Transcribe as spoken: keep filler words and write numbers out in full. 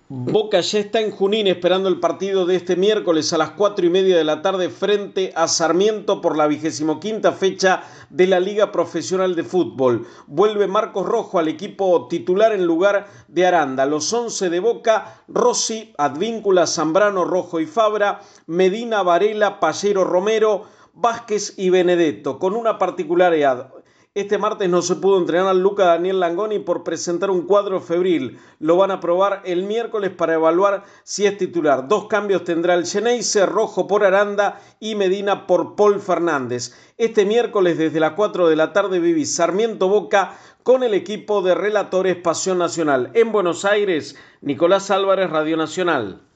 Boca ya está en Junín esperando el partido de este miércoles a las cuatro y media de la tarde frente a Sarmiento por la vigésimo quinta fecha de la Liga Profesional de Fútbol. Vuelve Marcos Rojo al equipo titular en lugar de Aranda. Los once de Boca: Rossi, Advíncula, Zambrano, Rojo y Fabra, Medina, Varela, Pallero, Romero, Vázquez y Benedetto, con una particularidad. Este martes no se pudo entrenar al Luca Daniel Langoni por presentar un cuadro febril. Lo van a probar el miércoles para evaluar si es titular. Dos cambios tendrá el Xeneize: Rojo por Aranda y Medina por Paul Fernández. Este miércoles desde las cuatro de la tarde viví Sarmiento Boca con el equipo de relatores Pasión Nacional. En Buenos Aires, Nicolás Álvarez, Radio Nacional.